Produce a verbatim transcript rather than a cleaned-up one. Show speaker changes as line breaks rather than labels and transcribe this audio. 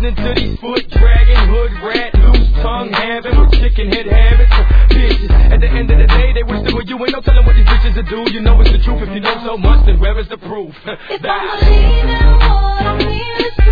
Listen to these foot dragging, hood rat, loose tongue having with chicken head habits. Bitches, at the end of the day, they wish they were you. Ain't no telling what these bitches will do. You know it's the truth. If you know so much, then where is the proof?
If I believe in what I feel.